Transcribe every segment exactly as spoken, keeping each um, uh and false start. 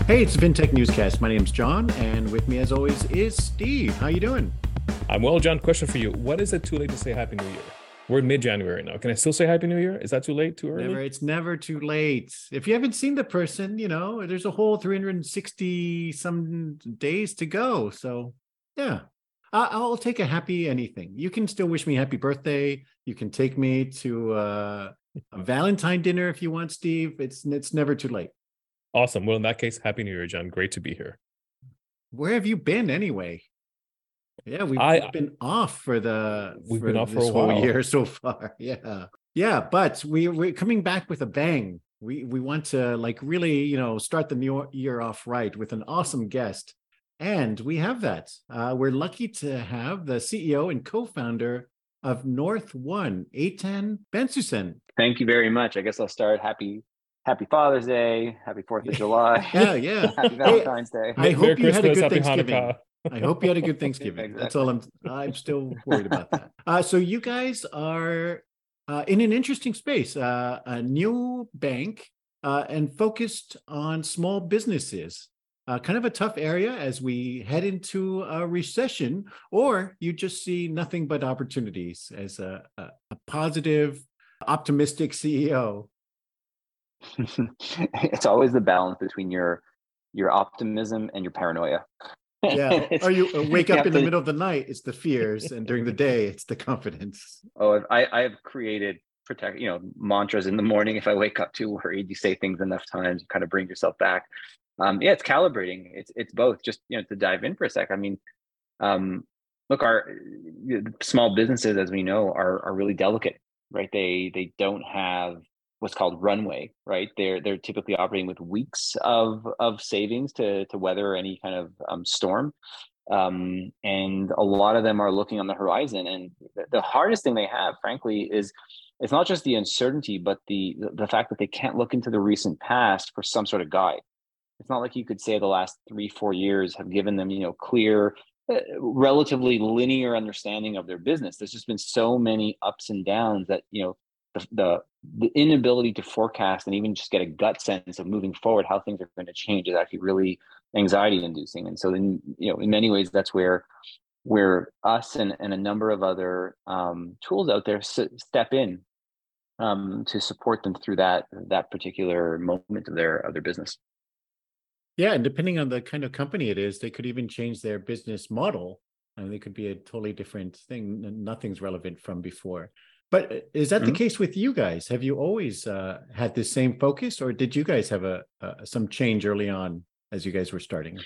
Hey, it's the FinTech Newscast. My name's John, and with me, as always, is Steve. How you doing? I'm well, John. Question for you. What is it too late to say Happy New Year? We're in mid-January now. Can I still say Happy New Year? Is that too late, too Never, early? it's never too late. If you haven't seen the person, you know, there's a whole three hundred sixty some days to go. So, yeah, I- I'll take a happy anything. You can still wish me happy birthday. You can take me to uh, a Valentine dinner if you want, Steve. It's it's never too late. Awesome. Well, in that case, Happy New Year, John. Great to be here. Where have you been anyway? Yeah, we've we've I been off for the We've for been off for this a whole while. year so far. Yeah. Yeah, but we we're coming back with a bang. We we want to like really, you know, start the new year off right with an awesome guest. And we have that. Uh, we're lucky to have the C E O and co-founder of North One, Eitan Bensusen. Thank you very much. I guess I'll start. Happy Happy Father's Day, Happy Fourth of July, Yeah, yeah. Happy Hey, Valentine's Day. I Merry hope you had a Christmas, good Happy Thanksgiving. Hanukkah. I hope you had a good Thanksgiving. That's all Exactly. I'm I'm still worried about that. Uh, so you guys are uh, in an interesting space, uh, a new bank uh, and focused on small businesses. Uh, kind of a tough area as we head into a recession, or you just see nothing but opportunities as a, a, a positive, optimistic C E O. It's always the balance between your your optimism and your paranoia. Yeah. Or It's, you uh, wake you up have in the to. middle of the night, it's the fears, and during the day, it's the confidence. Oh, I I have created protect you know mantras in the morning. If I wake up too worried, you say things enough times, you kind of bring yourself back. Um, yeah, it's calibrating. It's it's both. Just you know to dive in for a sec. I mean, um, look, our small businesses, as we know, are are really delicate, right? They they don't have what's called runway, right? They're they're typically operating with weeks of of savings to to weather any kind of um, storm, um, and a lot of them are looking on the horizon. And the hardest thing they have, frankly, is it's not just the uncertainty, but the the fact that they can't look into the recent past for some sort of guide. It's not like you could say the last three, four years have given them, you know, clear, uh, relatively linear understanding of their business. There's just been so many ups and downs that, you know, the, the the inability to forecast and even just get a gut sense of moving forward, how things are going to change is actually really anxiety inducing. And so, in you know, in many ways, that's where where us and, and a number of other um, tools out there s- step in um, to support them through that that particular moment of their of their business. Yeah, and depending on the kind of company it is, they could even change their business model. And they could be a totally different thing. Nothing's relevant from before. But uh, is that the Mhm. case with you guys? Have you always uh, had the same focus, or did you guys have a, a some change early on as you guys were starting?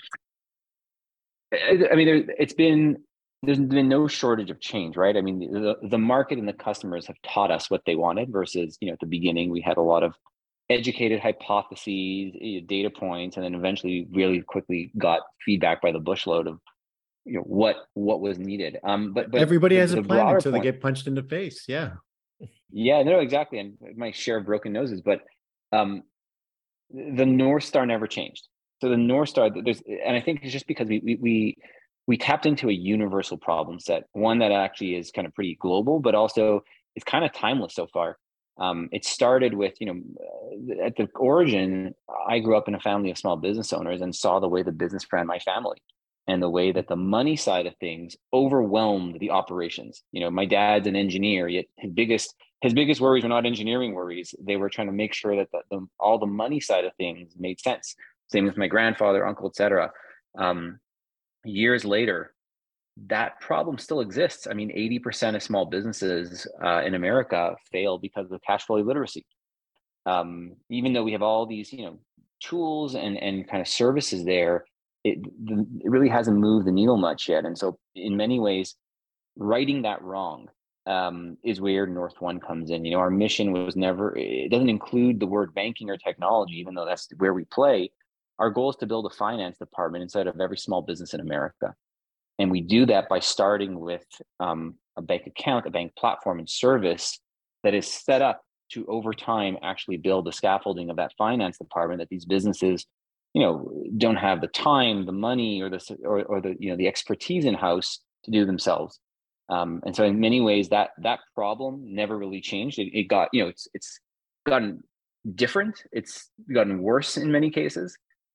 I I mean, there, it's been there's been no shortage of change, right? I mean, the the market and the customers have taught us what they wanted versus, you know, at the beginning we had a lot of educated hypotheses, eh, data points, and then eventually really quickly got feedback by the bushload of, you know, what what was needed. Um, but but Everybody the has a the plan broader until they point, get punched in the face. Yeah. yeah, no, exactly, and my share of broken noses, but um, the North Star never changed. So the North Star, there's, and I think it's just because we we we we tapped into a universal problem set, one that actually is kind of pretty global, but also is kind of timeless so far. Um, it started with, you know, uh, at the origin, I grew up in a family of small business owners and saw the way the business ran my family and the way that the money side of things overwhelmed the operations. You know, my dad's an engineer, yet his biggest his biggest worries were not engineering worries. They were trying to make sure that the, the, all the money side of things made sense. Same with my grandfather, uncle, et cetera. Um, years later, that problem still exists. I mean, eighty percent of small businesses uh, in America fail because of cash flow illiteracy. Um, even though we have all these, you know, tools and and kind of services there, it, it really hasn't moved the needle much yet. And so, in many ways, righting that wrong um, is where North One comes in. You know, our mission was never, it doesn't include the word banking or technology, even though that's where we play. Our goal is to build a finance department inside of every small business in America. And we do that by starting with um, a bank account, a bank platform and service that is set up to over time actually build the scaffolding of that finance department that these businesses, you know, don't have the time, the money, or the or, or the you know the expertise in house to do themselves. Um, and so in many ways that that problem never really changed. It, it got, you know, it's it's gotten different. It's gotten worse in many cases.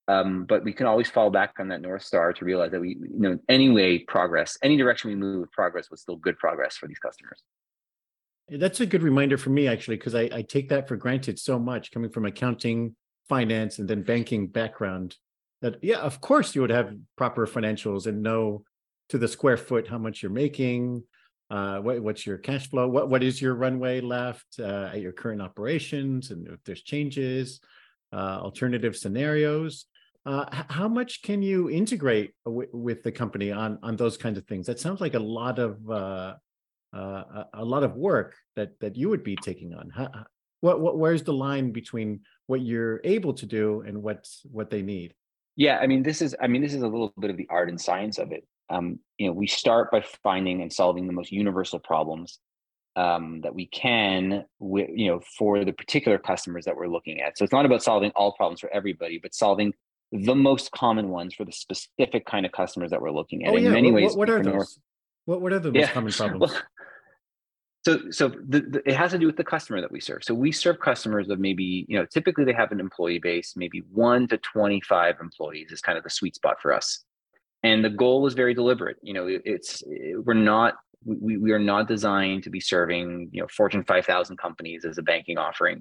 Um, but we can always fall back on that North Star to realize that we, you know, anyway, progress, any direction we move, progress was still good progress for these customers. That's a good reminder for me, actually, because I, I take that for granted so much coming from accounting, finance, and then banking background that, yeah, of course you would have proper financials and know to the square foot how much you're making, uh, what, what's your cash flow, what, what is your runway left uh, at your current operations, and if there's changes, uh, alternative scenarios. Uh, how much can you integrate w- with the company on, on those kinds of things? That sounds like a lot of uh, uh, a, a lot of work that that you would be taking on. How, what, what where's the line between what you're able to do and what's what they need? Yeah, I mean, this is I mean, this is a little bit of the art and science of it. Um, you know, we start by finding and solving the most universal problems um, that we can, with, you know, for the particular customers that we're looking at. So it's not about solving all problems for everybody, but solving the most common ones for the specific kind of customers that we're looking at. Oh In yeah, many what ways, what are for North, those? What what are the most yeah, common well, problems? so so the, the, it has to do with the customer that we serve. So we serve customers of maybe, you know, typically they have an employee base, maybe one to twenty-five employees is kind of the sweet spot for us. And the goal is very deliberate. You know, it, it's it, we're not we we are not designed to be serving, you know, Fortune five thousand companies as a banking offering.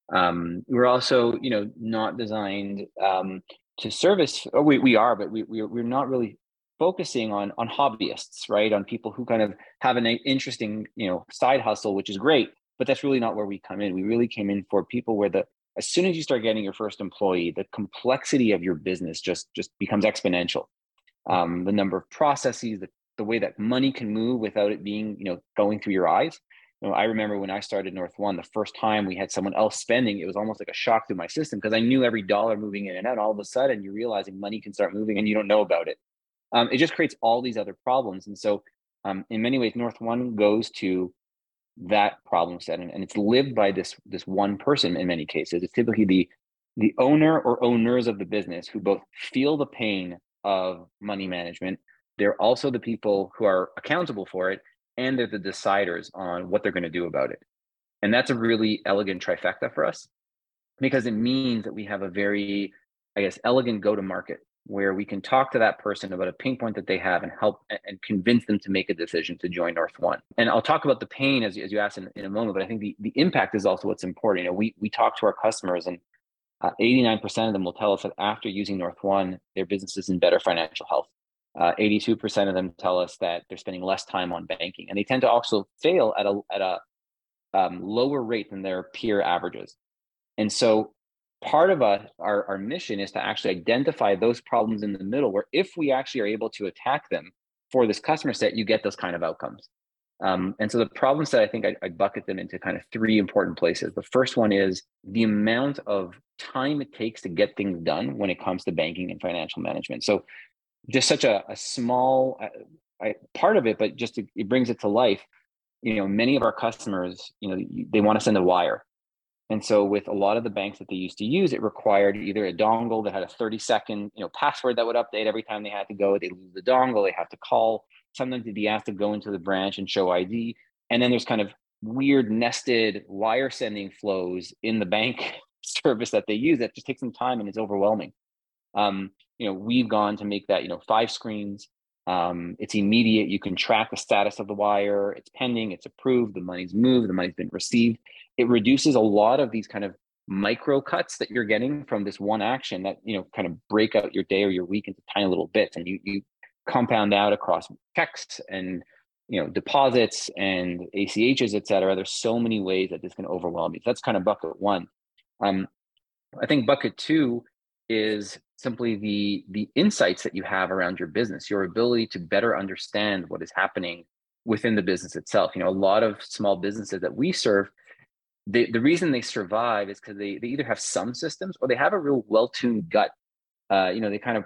Um, we're also, you know, not designed um, to service. Or we we are, but we we we're not really focusing on on hobbyists, right? On people who kind of have an interesting, you know, side hustle, which is great, but that's really not where we come in. We really came in for people where the as soon as you start getting your first employee, the complexity of your business just just becomes exponential. Um, the number of processes, the, the way that money can move without it being, you know, going through your eyes. You know, I remember when I started North One, the first time we had someone else spending, it was almost like a shock through my system because I knew every dollar moving in and out. All of a sudden, you're realizing money can start moving and you don't know about it. Um, it just creates all these other problems. And so, um, in many ways, North One goes to that problem set, and, and it's lived by this this one person. In many cases, it's typically the the owner or owners of the business who both feel the pain of money management. They're also the people who are accountable for it, and they're the deciders on what they're going to do about it. And that's a really elegant trifecta for us because it means that we have a very, I guess, elegant go-to-market where we can talk to that person about a pain point that they have and help and convince them to make a decision to join North One. And I'll talk about the pain as, as you asked in, in a moment, but I think the, the impact is also what's important. You know, we we talk to our customers and uh, eighty-nine percent of them will tell us that after using North One, their business is in better financial health. Uh, eighty-two percent of them tell us that they're spending less time on banking, and they tend to also fail at a at a um, lower rate than their peer averages. And so part of a, our, our mission is to actually identify those problems in the middle where if we actually are able to attack them for this customer set, you get those kind of outcomes. Um, and so the problem set, I think I, I bucket them into kind of three important places. The first one is the amount of time it takes to get things done when it comes to banking and financial management. So just such a, a small uh, I, part of it, but just to, it brings it to life. You know, many of our customers, you know, they want to send a wire. And so with a lot of the banks that they used to use, it required either a dongle that had a thirty second, you know, password that would update every time they had to go. They lose the dongle, they have to call. Sometimes they'd be asked to go into the branch and show I D. And then there's kind of weird nested wire sending flows in the bank service that they use that just takes some time and it's overwhelming. Um, you know, we've gone to make that, you know, five screens. Um, it's immediate. You can track the status of the wire. It's pending. It's approved. The money's moved. The money's been received. It reduces a lot of these kind of micro cuts that you're getting from this one action that, you know, kind of break out your day or your week into tiny little bits, and you you compound out across checks and, you know, deposits and A C Hs, et cetera. There's so many ways that this can overwhelm you. So that's kind of bucket one. Um, I think bucket two is simply the the insights that you have around your business, your ability to better understand what is happening within the business itself. You know, a lot of small businesses that we serve, they, the reason they survive is because they, they either have some systems or they have a real well-tuned gut. Uh, you know, they kind of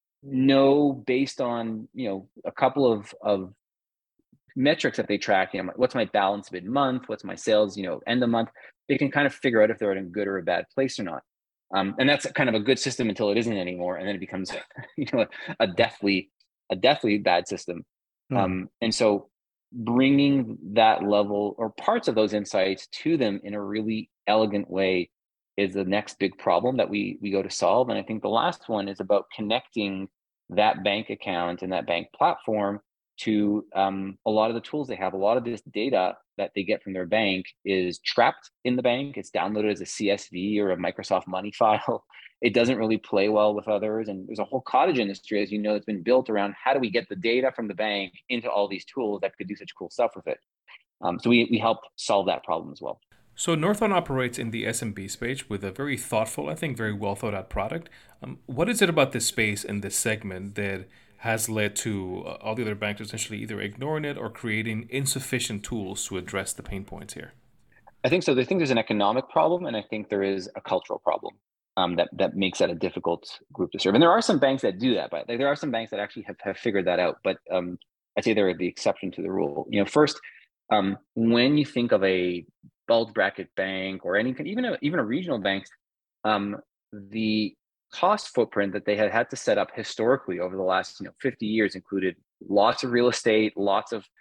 know based on, you know, a couple of, of metrics that they track, you know, what's my balance mid-month, what's my sales, you know, end of month. They can kind of figure out if they're in a good or a bad place or not. Um, and that's kind of a good system until it isn't anymore, and then it becomes, you know, a deathly, a deathly bad system. Mm. Um, and so, bringing that level or parts of those insights to them in a really elegant way is the next big problem that we we go to solve. And I think the last one is about connecting that bank account and that bank platform to um, a lot of the tools they have. A lot of this data that they get from their bank is trapped in the bank. It's downloaded as a C S V or a Microsoft Money file. It doesn't really play well with others. And there's a whole cottage industry, as you know, that's been built around how do we get the data from the bank into all these tools that could do such cool stuff with it. Um, so we, we help solve that problem as well. So Northon operates in the S M B space with a very thoughtful, I think, very well thought out product. Um, what is it about this space and this segment that has led to uh, all the other banks essentially either ignoring it or creating insufficient tools to address the pain points here? I think so. I think there's an economic problem, and I think there is a cultural problem um, that that makes that a difficult group to serve. And there are some banks that do that, but there are some banks that actually have, have figured that out. But um, I'd say they're the exception to the rule. You know, first, um, when you think of a bulge bracket bank or any even a, even a regional bank, um, the cost footprint that they had had to set up historically over the last you know fifty years included lots of real estate, lots of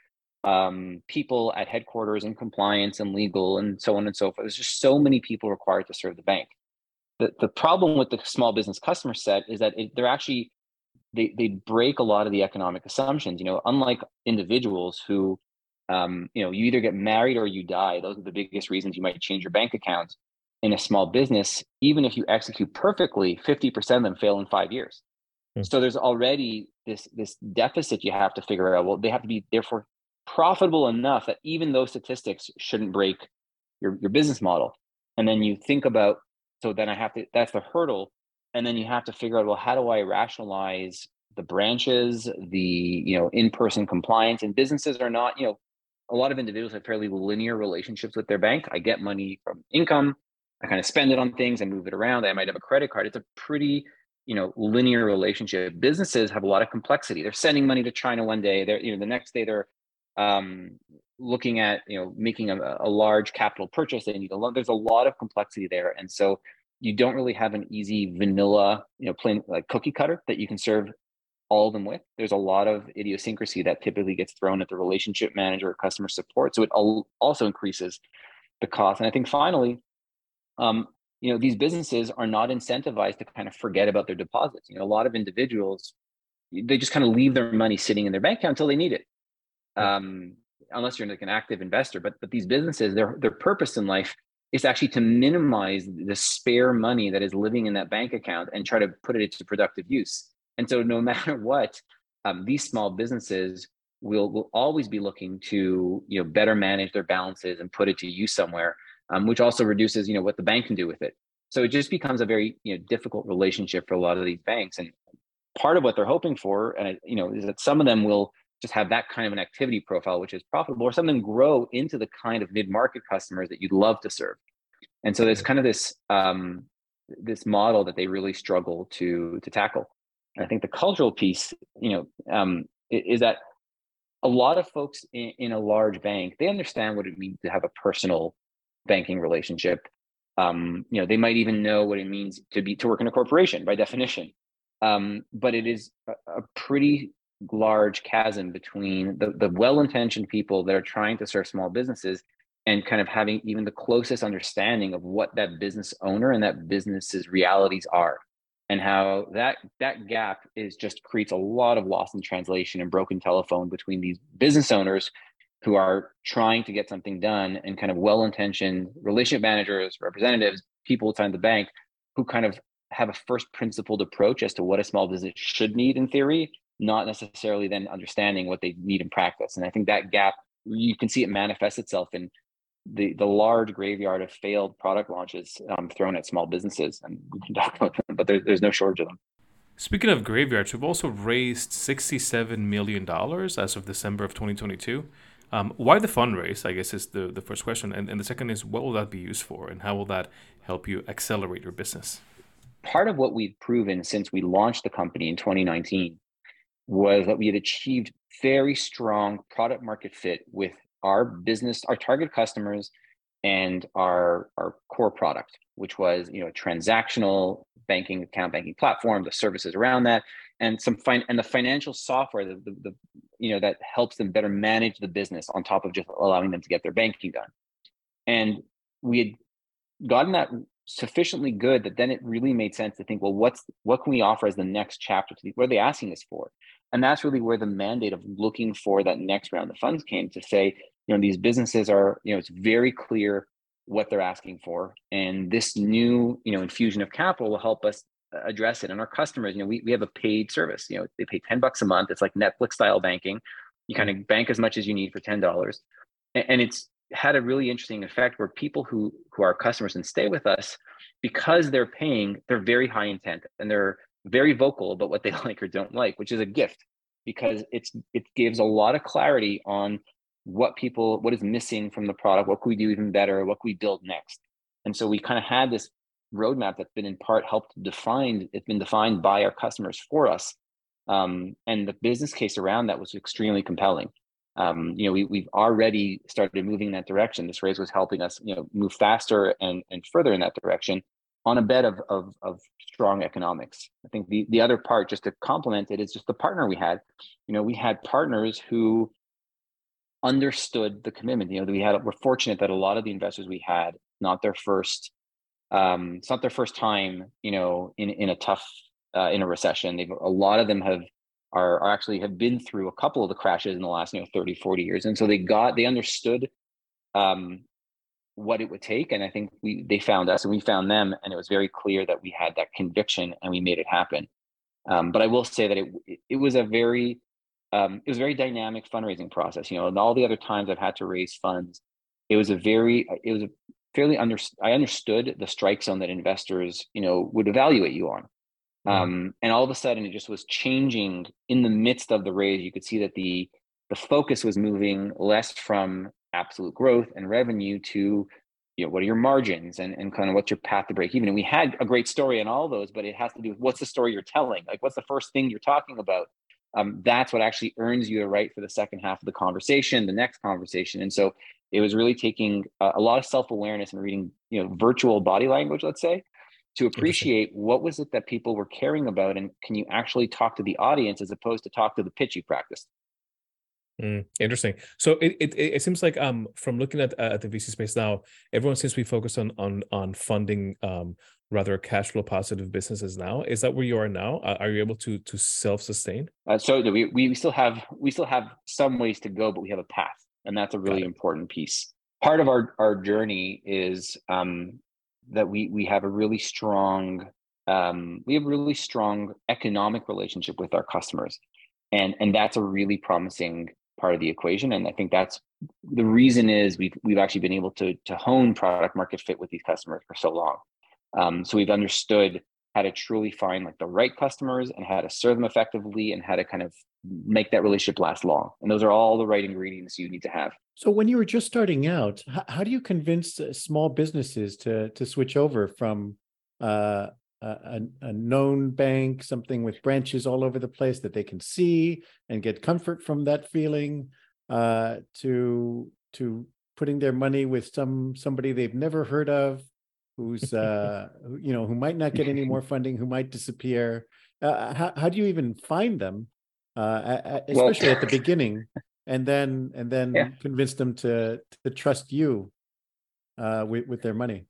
um, people at headquarters and compliance and legal and so on and so forth. There's just so many people required to serve the bank. The, the problem with the small business customer set is that it, they're actually, they, they break a lot of the economic assumptions. You know, unlike individuals who, um, you know, you either get married or you die. Those are the biggest reasons you might change your bank account. In a small business, even if you execute perfectly, fifty percent of them fail in five years. Hmm. So there's already this, this deficit you have to figure out. Well, they have to be therefore profitable enough that even those statistics shouldn't break your, your business model. And then you think about, so then I have to, that's the hurdle. And then you have to figure out, well, how do I rationalize the branches, the, you know, in-person compliance? And businesses are not, you know, a lot of individuals have fairly linear relationships with their bank. I get money from income. I kind of spend it on things and move it around. I might have a credit card. It's a pretty, you know, linear relationship. Businesses have a lot of complexity. They're sending money to China one day. They're, you know, the next day they're um, looking at, you know, making a, a large capital purchase. They need a lot. There's a lot of complexity there, and so you don't really have an easy vanilla, you know, plain like cookie cutter that you can serve all of them with. There's a lot of idiosyncrasy that typically gets thrown at the relationship manager or customer support. So it also increases the cost. And I think finally, um, you know, these businesses are not incentivized to kind of forget about their deposits. You know, a lot of individuals, they just kind of leave their money sitting in their bank account until they need it. Um, unless you're like an active investor, but but these businesses, their their purpose in life is actually to minimize the spare money that is living in that bank account and try to put it into productive use. And so no matter what, um, these small businesses will will always be looking to, you know, better manage their balances and put it to use somewhere, um, which also reduces, you know, what the bank can do with it. So it just becomes a very, you know, difficult relationship for a lot of these banks. And part of what they're hoping for, and you know, is that some of them will just have that kind of an activity profile, which is profitable, or some of them grow into the kind of mid-market customers that you'd love to serve. And so there's kind of this um, this model that they really struggle to to tackle. And I think the cultural piece, you know, um, is that a lot of folks in, in a large bank, they understand what it means to have a personal banking relationship. Um, you know, they might even know what it means to be to work in a corporation by definition. Um, but it is a, a pretty large chasm between the, the well-intentioned people that are trying to serve small businesses and kind of having even the closest understanding of what that business owner and that business's realities are, and how that that gap is just creates a lot of loss in translation and broken telephone between these business owners who are trying to get something done and kind of well-intentioned relationship managers, representatives, people inside the bank who kind of have a first principled approach as to what a small business should need in theory, not necessarily then understanding what they need in practice. And I think that gap, you can see it manifest itself in the, the large graveyard of failed product launches um, thrown at small businesses. And we can talk about them, but there, there's no shortage of them. Speaking of graveyards, we've also raised sixty-seven million dollars as of December of twenty twenty-two. Um, why the fundraise, I guess, is the, the first question. And, and the second is, what will that be used for? And how will that help you accelerate your business? Part of what we've proven since we launched the company in twenty nineteen was that we had achieved very strong product market fit with our business, our target customers, and our, our core product, which was, you know, a transactional banking account banking platform, the services around that, and some fine and the financial software, the, the, the you know, that helps them better manage the business on top of just allowing them to get their banking done. And we had gotten that sufficiently good that then it really made sense to think, well, what's what can we offer as the next chapter to the, what are they asking us for? And that's really where the mandate of looking for that next round of funds came, to say, you know, these businesses are, you know, it's very clear what they're asking for, and this new, you know, infusion of capital will help us address it. And our customers, you know, we, we have a paid service, you know, they pay ten bucks a month. It's like Netflix style banking. You kind of bank as much as you need for ten dollars. And, and it's had a really interesting effect where people who, who are customers and stay with us, because they're paying, they're very high intent and they're very vocal about what they like or don't like, which is a gift, because it's, it gives a lot of clarity on what people, what is missing from the product, what could we do even better, what could we build next. And so we kind of had this roadmap that's been in part helped define, it's been defined by our customers for us. Um, and the business case around that was extremely compelling. Um, you know, we, we've already started moving in that direction. This raise was helping us, you know, move faster and, and further in that direction on a bed of, of, of strong economics. I think the, the other part, just to complement it, is just the partner we had. You know, we had partners who understood the commitment. You know, that we had, we're fortunate that a lot of the investors we had, not their first, um, it's not their first time, you know, in, in a tough, uh, in a recession. They've, a lot of them have, are, are actually have been through a couple of the crashes in the last, you know, thirty, forty years. And so they got, they understood, um, what it would take. And I think we, they found us and we found them, and it was very clear that we had that conviction and we made it happen. Um, but I will say that it, it was a very, Um, it was a very dynamic fundraising process, you know, and all the other times I've had to raise funds, it was a very, it was a fairly under, I understood the strike zone that investors, you know, would evaluate you on. Mm-hmm. Um, and all of a sudden it just was changing in the midst of the raise. You could see that the, the focus was moving less from absolute growth and revenue to, you know, what are your margins and, and kind of what's your path to break even. And we had a great story on all those, but it has to do with what's the story you're telling? Like, what's the first thing you're talking about? Um, that's what actually earns you the right for the second half of the conversation, the next conversation. And so it was really taking a, a lot of self-awareness and reading, you know, virtual body language, let's say, to appreciate what was it that people were caring about, and can you actually talk to the audience as opposed to talk to the pitch you practiced. Mm, interesting. So it, it it seems like um from looking at uh, at the V C space now, everyone seems to be focused on on on funding um rather cash flow positive businesses now. Is that where you are now? Uh, are you able to to self sustain? Uh, so we we still have we still have some ways to go, but we have a path, and that's a really important piece. Part of our our journey is um that we we have a really strong um we have a really strong economic relationship with our customers, and and that's a really promising part of the equation. And I think that's the reason is we've we've actually been able to to hone product market fit with these customers for so long. Um, so we've understood how to truly find like the right customers and how to serve them effectively and how to kind of make that relationship last long. And those are all the right ingredients you need to have. So when you were just starting out, how, how do you convince uh, small businesses to to switch over from uh, a, a known bank, something with branches all over the place that they can see and get comfort from that feeling, uh, to to putting their money with some somebody they've never heard of, who's uh, you know, who might not get any more funding, who might disappear? Uh, how how do you even find them, uh, especially well, at the beginning, and then and then yeah. convince them to to trust you uh, with with their money?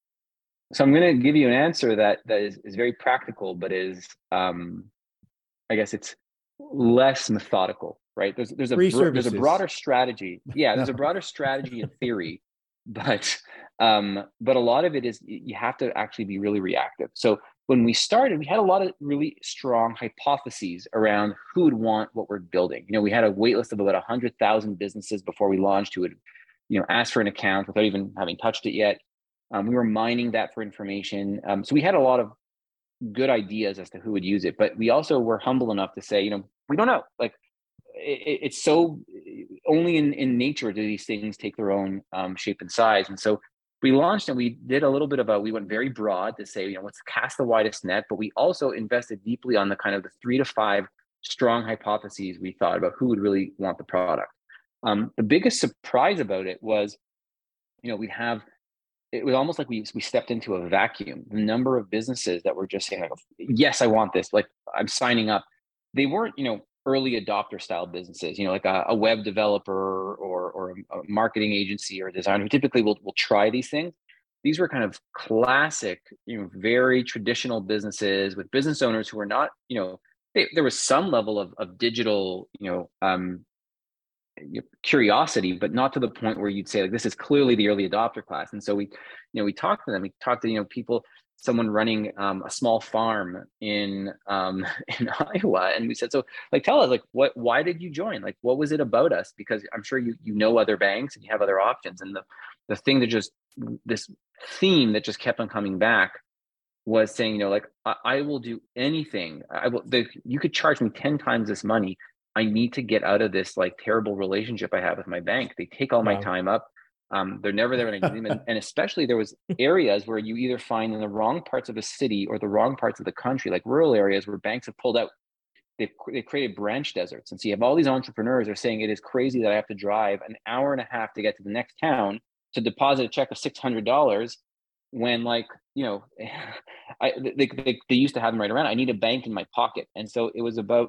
So I'm going to give you an answer that that is, is very practical, but is um, I guess it's less methodical, right? There's there's a bro- there's a broader strategy. Yeah, there's no. a broader strategy in theory, but um, but a lot of it is you have to actually be really reactive. So when we started, we had a lot of really strong hypotheses around who would want what we're building. You know, we had a wait list of about one hundred thousand businesses before we launched who would, you know, ask for an account without even having touched it yet. Um, we were mining that for information. Um, so we had a lot of good ideas as to who would use it, but we also were humble enough to say, you know, we don't know. Like it, it's so only in, in nature do these things take their own um, shape and size. And so we launched and we did a little bit of a, we went very broad to say, you know, let's cast the widest net, but we also invested deeply on the kind of the three to five strong hypotheses we thought about who would really want the product. Um, the biggest surprise about it was, you know, we have, it was almost like we we stepped into a vacuum. The number of businesses that were just saying, like, yes, I want this, like I'm signing up. They weren't, you know, early adopter style businesses, you know, like a, a web developer or or a marketing agency or a designer who typically will will try these things. these were kind of classic, you know, very traditional businesses with business owners who were not, you know, they, there was some level of, of digital, you know, um, curiosity, but not to the point where you'd say like, this is clearly the early adopter class. And so we, you know, we talked to them, we talked to, you know, people, someone running um, a small farm in, um, in Iowa. And we said, so like, tell us like, what, why did you join? Like, what was it about us? Because I'm sure you, you know, other banks and you have other options. And the, the thing that just, this theme that just kept on coming back was saying, you know, like, I, I will do anything. I will, the, you could charge me ten times this money. I need to get out of this like terrible relationship I have with my bank. They take all my Wow. time up. Um, they're never there when I need them. And, and especially there was areas where you either find in the wrong parts of a city or the wrong parts of the country, like rural areas where banks have pulled out. They've, they've created branch deserts. And so you have all these entrepreneurs are saying it is crazy that I have to drive an hour and a half to get to the next town to deposit a check of six hundred dollars when like, you know, I, they, they, they used to have them right around. I need a bank in my pocket. And so it was about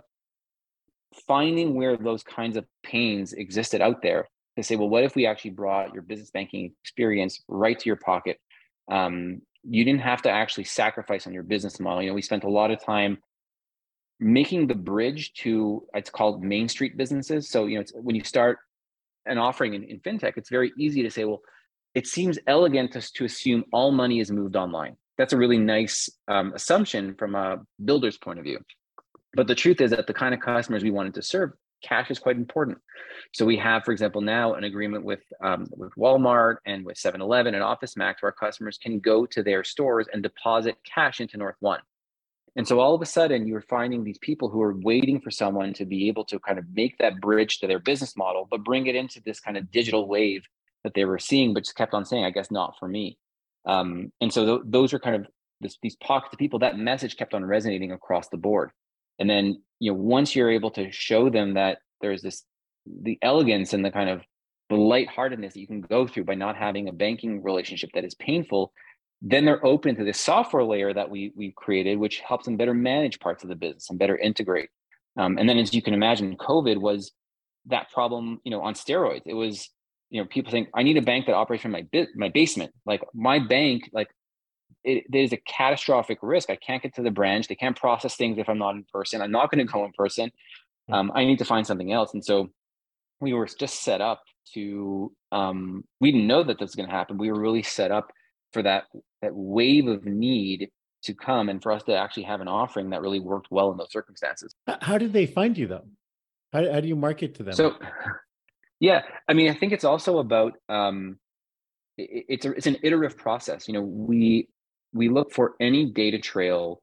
finding where those kinds of pains existed out there to say, well, what if we actually brought your business banking experience right to your pocket? Um, you didn't have to actually sacrifice on your business model. You know, we spent a lot of time making the bridge to, it's called Main Street businesses. So, you know, it's, when you start an offering in, in fintech, it's very easy to say, well, it seems elegant to, to assume all money is moved online. That's a really nice um, assumption from a builder's point of view. But the truth is that the kind of customers we wanted to serve, cash is quite important. So we have, for example, now an agreement with um, with Walmart and with seven eleven and OfficeMax, where our customers can go to their stores and deposit cash into North One. And so all of a sudden, you're finding these people who are waiting for someone to be able to kind of make that bridge to their business model, but bring it into this kind of digital wave that they were seeing, but just kept on saying, I guess not for me. Um, and so th- those are kind of this, these pockets of people. That message kept on resonating across the board. And then, you know, once you're able to show them that there's this, the elegance and the kind of the lightheartedness that you can go through by not having a banking relationship that is painful, then they're open to this software layer that we we've created, which helps them better manage parts of the business and better integrate. Um, and then, as you can imagine, COVID was that problem, you know, on steroids. It was, you know, people think I need a bank that operates from my my basement. Like my bank, like. It, there's a catastrophic risk. I can't get to the branch. They can't process things if I'm not in person. I'm not going to go in person. Um, I need to find something else. And so we were just set up to, um, we didn't know that this was going to happen. We were really set up for that, that wave of need to come and for us to actually have an offering that really worked well in those circumstances. How did they find you though? How, how do you market to them? So, yeah, I mean, I think it's also about, um, it, it's a, it's an iterative process. You know, we, we look for any data trail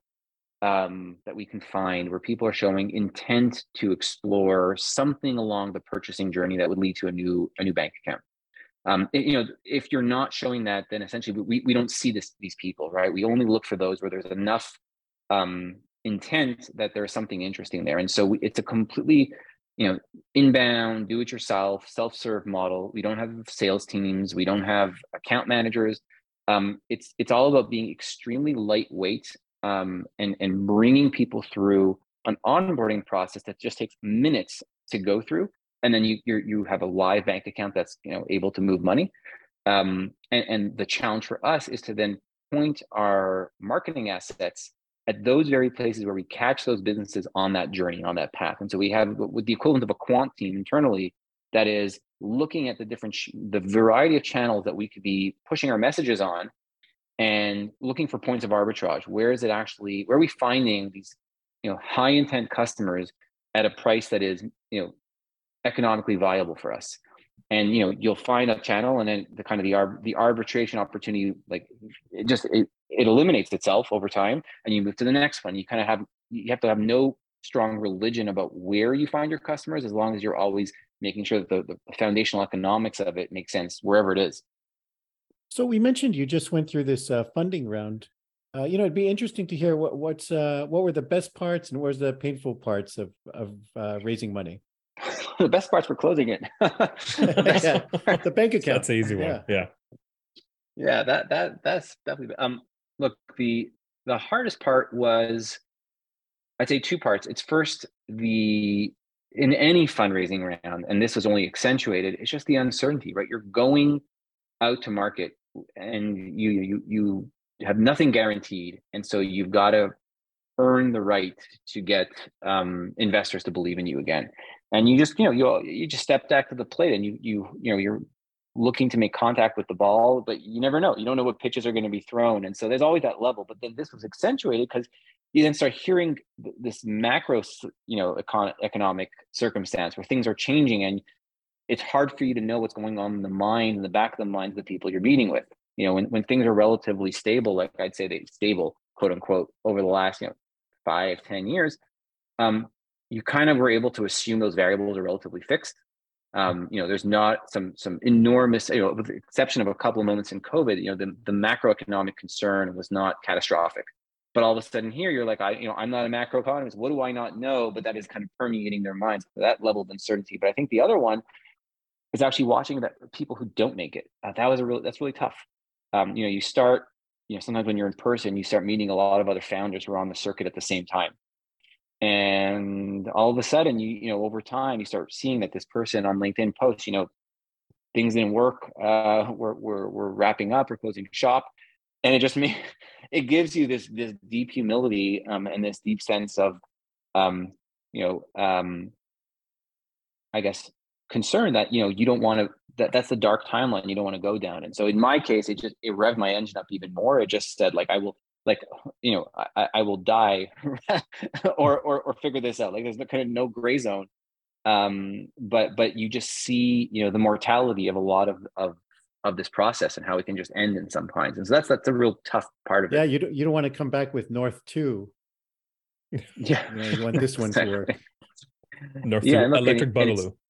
um, that we can find where people are showing intent to explore something along the purchasing journey that would lead to a new a new bank account. Um, it, you know, if you're not showing that, then essentially we we don't see this these people, right? We only look for those where there's enough um, intent that there's something interesting there, and so we, it's a completely, you know, inbound, do it yourself, self-serve model. We don't have sales teams, we don't have account managers. Um, it's it's all about being extremely lightweight um, and and bringing people through an onboarding process that just takes minutes to go through, and then you you you have a live bank account that's, you know, able to move money. Um, and, and the challenge for us is to then point our marketing assets at those very places where we catch those businesses on that journey, on that path. And so we have with the equivalent of a quant team internally that is looking at the different, the variety of channels that we could be pushing our messages on and looking for points of arbitrage. Where is it actually, where are we finding these, you know, high intent customers at a price that is, you know, economically viable for us? And, you know, you'll find a channel and then the kind of the, arb- the arbitration opportunity, like it just, it, it eliminates itself over time and you move to the next one. You kind of have, you have to have no strong religion about where you find your customers, as long as you're always making sure that the, the foundational economics of it makes sense wherever it is. So we mentioned you just went through this uh, funding round. Uh, you know, it'd be interesting to hear what what's uh, what were the best parts and what was the painful parts of of uh, raising money. The best parts were closing it. the, best yeah, part. the bank account. That's an easy one. Yeah. Yeah. Yeah, that that that's definitely. Um, look, the the hardest part was, I'd say two parts. It's first the in any fundraising round, and this was only accentuated. It's just the uncertainty, right? You're going out to market. and you you you have nothing guaranteed, and so you've got to earn the right to get um, investors to believe in you again. And you just, you know, you you just step back to the plate, and you you you know you're looking to make contact with the ball, but you never know. You don't know what pitches are going to be thrown, and so there's always that level. But then this was accentuated because you then start hearing this macro, you know, econ- economic circumstance where things are changing, and it's hard for you to know what's going on in the mind, in the back of the minds of the people you're meeting with. You know, when when things are relatively stable, like I'd say they stable, quote unquote, over the last, you know, five, ten years, um, you kind of were able to assume those variables are relatively fixed. Um, you know, there's not some some enormous, you know, with the exception of a couple of moments in COVID, you know, the, the macroeconomic concern was not catastrophic. But all of a sudden here, you're like, I, you know, I'm not a macroeconomist. What do I not know? But that is kind of permeating their minds, that level of uncertainty. But I think the other one is actually watching that people who don't make it. Uh, that was a real, that's really tough. Um, you know, you start, you know, sometimes when you're in person, you start meeting a lot of other founders who are on the circuit at the same time. And all of a sudden, you you know, over time, you start seeing that this person on LinkedIn posts, you know, things didn't work. Uh, we're we're we're wrapping up, we're closing shop, and it just me, it gives you this this deep humility um, and this deep sense of, um, you know, um, I guess concern that you know you don't want to. That that's the dark timeline you don't want to go down. And so in my case, it just it revved my engine up even more. It just said like I will. Like, you know, I, I will die or, or or figure this out. Like there's kind of no gray zone. Um, but but you just see, you know, the mortality of a lot of of of this process and how it can just end in some points. And so that's that's a real tough part of Yeah, it. you don't you don't want to come back with North two. Yeah. You know, you want this one to work. North Yeah, to and look, and, Electric and it's, Boogaloo.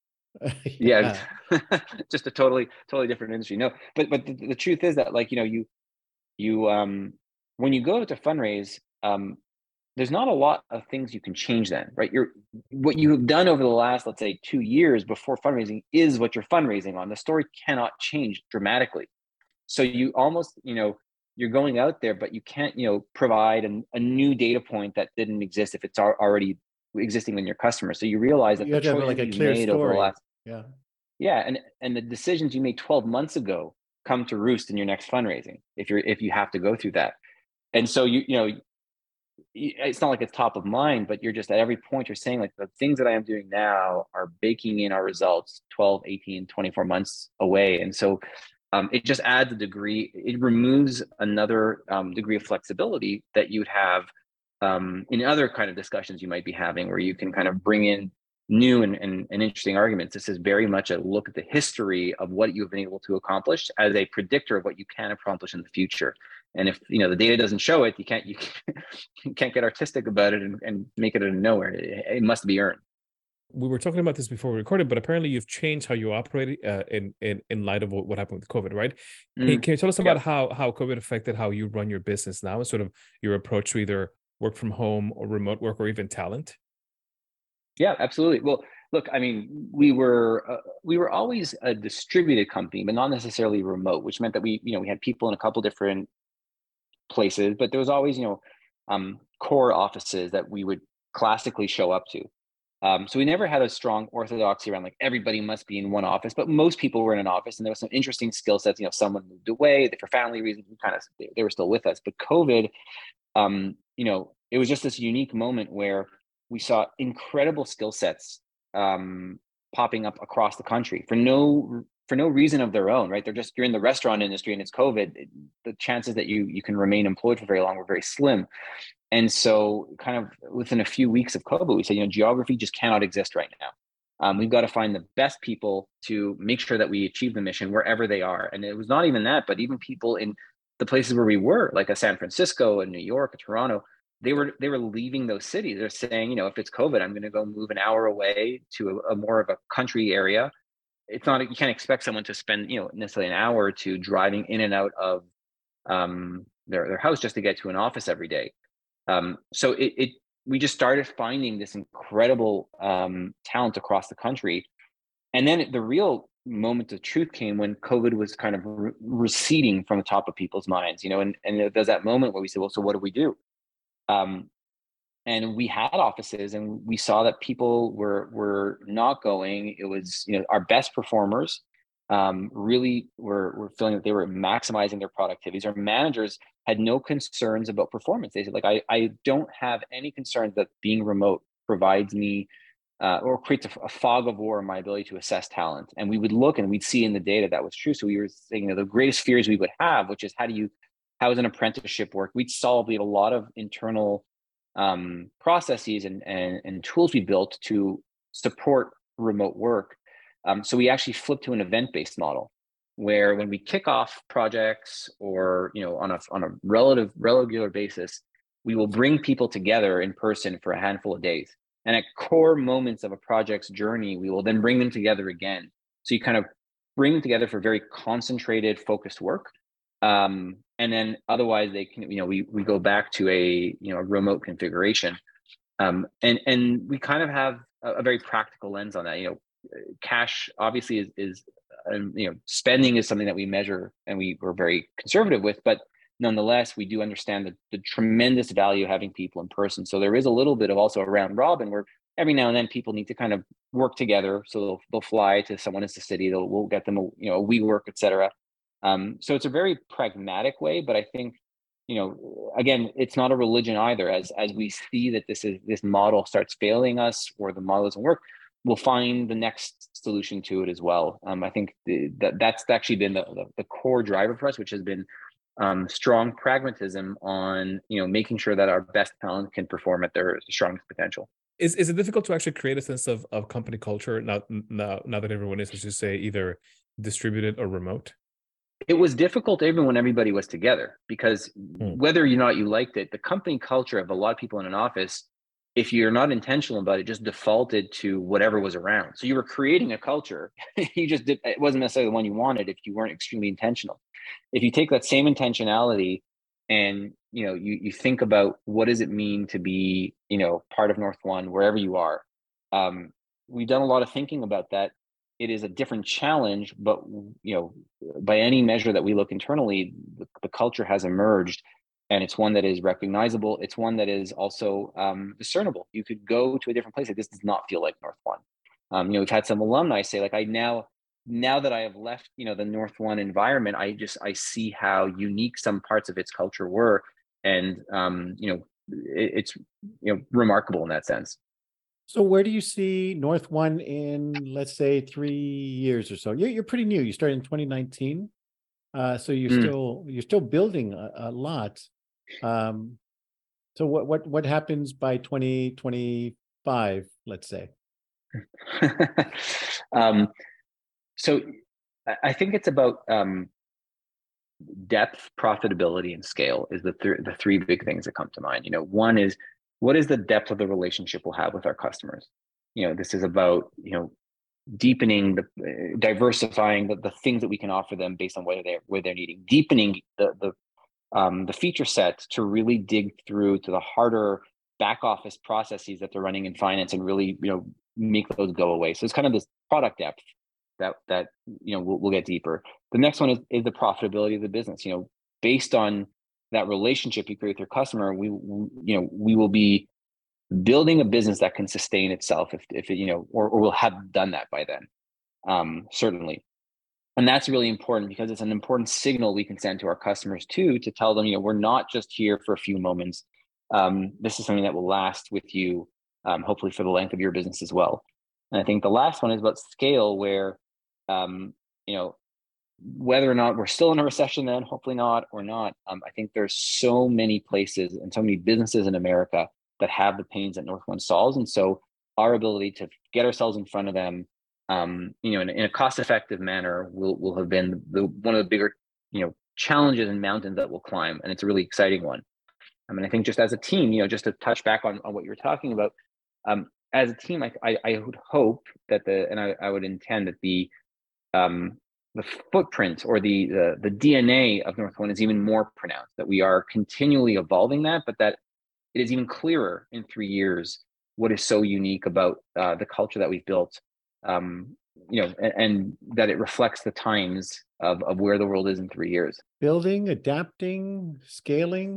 yeah, just a totally totally different industry. No, but but the, the truth is that like, you know, you you um when you go to fundraise, um there's not a lot of things you can change then, right? You're what you have done over the last, let's say, two years before fundraising is what you're fundraising on. The story cannot change dramatically. So you almost, you know, you're going out there, but you can't, you know, provide an, a new data point that didn't exist if it's already existing in your customer. So you realize that You the have to have choices like a you've clear made over the story. last, Yeah. yeah, and and the decisions you made twelve months ago come to roost in your next fundraising if you're if you have to go through that. And so you you know it's not like it's top of mind, but you're just at every point you're saying like the things that I am doing now are baking in our results twelve, eighteen, twenty-four months away. And so um, it just adds a degree, it removes another um, degree of flexibility that you'd have um, in other kind of discussions you might be having where you can kind of bring in new and, and, and interesting arguments. This is very much a look at the history of what you've been able to accomplish as a predictor of what you can accomplish in the future. And if you know the data doesn't show it, you can't you can't get artistic about it and, and make it out of nowhere. It, it must be earned. We were talking about this before we recorded, but apparently you've changed how you operate uh, in, in in light of what, what happened with COVID, right? Can, you- Mm, can you tell us about yep. how how COVID affected how you run your business now, and sort of your approach to either work from home or remote work or even talent? Yeah, absolutely. Well, look, I mean, we were uh, we were always a distributed company, but not necessarily remote, which meant that we you know we had people in a couple different places, but there was always, you know, um, core offices that we would classically show up to. Um, so we never had a strong orthodoxy around like everybody must be in one office, but most people were in an office, and there was some interesting skill sets. You know, someone moved away for family reasons. We kind of they, they were still with us, but COVID, um, you know, it was just this unique moment where we saw incredible skill sets um, popping up across the country for no for no reason of their own, right? They're just you're in the restaurant industry and it's COVID. The chances that you you can remain employed for very long were very slim. And so, kind of within a few weeks of COVID, we said, you know, geography just cannot exist right now. Um, we've got to find the best people to make sure that we achieve the mission wherever they are. And it was not even that, but even people in the places where we were, like a San Francisco, and New York, and Toronto, they were they were leaving those cities. They're saying, you know, if it's COVID, I'm going to go move an hour away to a, a more of a country area. It's not you can't expect someone to spend, you know, necessarily an hour or two driving in and out of um, their their house just to get to an office every day. Um, so it, it we just started finding this incredible um, talent across the country, and then the real moment of truth came when COVID was kind of re- receding from the top of people's minds, you know, and and there's that moment where we said, well, so what do we do? Um, and we had offices, and we saw that people were were not going. It was, you know, our best performers um, really were, were feeling that they were maximizing their productivities. Our managers had no concerns about performance. They said, like, I, I don't have any concerns that being remote provides me uh, or creates a, a fog of war in my ability to assess talent. And we would look and we'd see in the data that was true. So we were saying, you know, the greatest fears we would have, which is how do you, how does an apprenticeship work? We'd solve, we had a lot of internal um, processes and, and, and tools we built to support remote work. Um, so we actually flipped to an event-based model where when we kick off projects or, you know, on a, on a relative regular basis, we will bring people together in person for a handful of days. And at core moments of a project's journey, we will then bring them together again. So you kind of bring them together for very concentrated, focused work. Um, and then otherwise they can, you know, we, we go back to a, you know, a remote configuration. Um, and, and we kind of have a, a very practical lens on that. You know, cash obviously is, is um, you know, spending is something that we measure and we were very conservative with, but nonetheless, we do understand the, the tremendous value of having people in person. So there is a little bit of also a round robin where every now and then people need to kind of work together. So they'll, they'll fly to someone in the city, they'll, we'll get them, a, you know, a WeWork, et cetera. Um, so it's a very pragmatic way, but I think, you know, again, it's not a religion either. As, as we see that this is, this model starts failing us or the model doesn't work, we'll find the next solution to it as well. Um, I think the, that that's actually been the, the, the core driver for us, which has been um, strong pragmatism on, you know, making sure that our best talent can perform at their strongest potential. Is is it difficult to actually create a sense of, of company culture now, now, now that everyone is, as you say, either distributed or remote? It was difficult even when everybody was together, because hmm. whether or not you liked it, the company culture of a lot of people in an office, if you're not intentional about it, just defaulted to whatever was around. So you were creating a culture. You just did, it wasn't necessarily the one you wanted if you weren't extremely intentional. If you take that same intentionality and, you know, you, you think about what does it mean to be, you know, part of North One, wherever you are, um, we've done a lot of thinking about that. It is a different challenge, but, you know, by any measure that we look internally, the, the culture has emerged, and it's one that is recognizable. It's one that is also um, discernible. You could go to a different place. Like, this does not feel like North One. Um, you know, we've had some alumni say, like, I now, now that I have left, you know, the North One environment, I just, I see how unique some parts of its culture were. And, um, you know, it, it's, you know, remarkable in that sense. So where do you see North One in, let's say, three years or so? You're, you're pretty new. You started in twenty nineteen. Uh, so you're mm. still, you're still building a, a lot. Um, so what, what, what happens by twenty twenty-five, let's say? um, so I think it's about um, depth, profitability, and scale is the, th- the three big things that come to mind. You know, one is, what is the depth of the relationship we'll have with our customers? You know, this is about, you know, deepening the, uh, diversifying the, the things that we can offer them based on whether they're, where they're needing, deepening the, the, um, the feature set to really dig through to the harder back office processes that they're running in finance and really, you know, make those go away. So it's kind of this product depth that, that, you know, we'll, we'll get deeper. The next one is, is the profitability of the business. You know, based on that relationship you create with your customer, we, we you know, we will be building a business that can sustain itself if, if it, you know, or, or we'll have done that by then, um, certainly. And that's really important because it's an important signal we can send to our customers too, to tell them, you know, we're not just here for a few moments. Um, this is something that will last with you, um, hopefully for the length of your business as well. And I think the last one is about scale, where, um, you know, whether or not we're still in a recession then, hopefully not, or not, um, I think there's so many places and so many businesses in America that have the pains that North One solves. And so our ability to get ourselves in front of them, um, you know, in, in a cost-effective manner will, will have been the, one of the bigger, you know, challenges and mountains that we'll climb. And it's a really exciting one. I mean, I think just as a team, you know, just to touch back on, on what you were talking about, um, as a team, I, I, I would hope that the, and I, I would intend that the, um, the footprint or the, the the D N A of North One is even more pronounced, that we are continually evolving that, but that it is even clearer in three years what is so unique about uh, the culture that we've built, um, you know, and, and that it reflects the times of, of where the world is in three years. Building, adapting, scaling.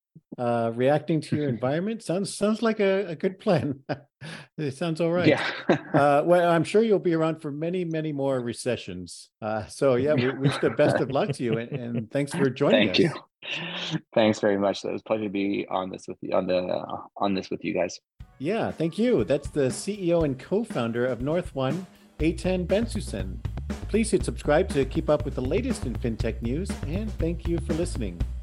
uh, reacting to your environment. Sounds sounds like a, a good plan. It sounds all right. Yeah. uh, well, I'm sure you'll be around for many, many more recessions. Uh, so yeah, we wish the best of luck to you, and, and thanks for joining Thank us. you. Thanks very much. It was a pleasure to be on this with you, on the uh, on this with you guys. Yeah, thank you. That's the C E O and co-founder of North One, Eytan Bensusan. Please hit subscribe to keep up with the latest in fintech news, and thank you for listening.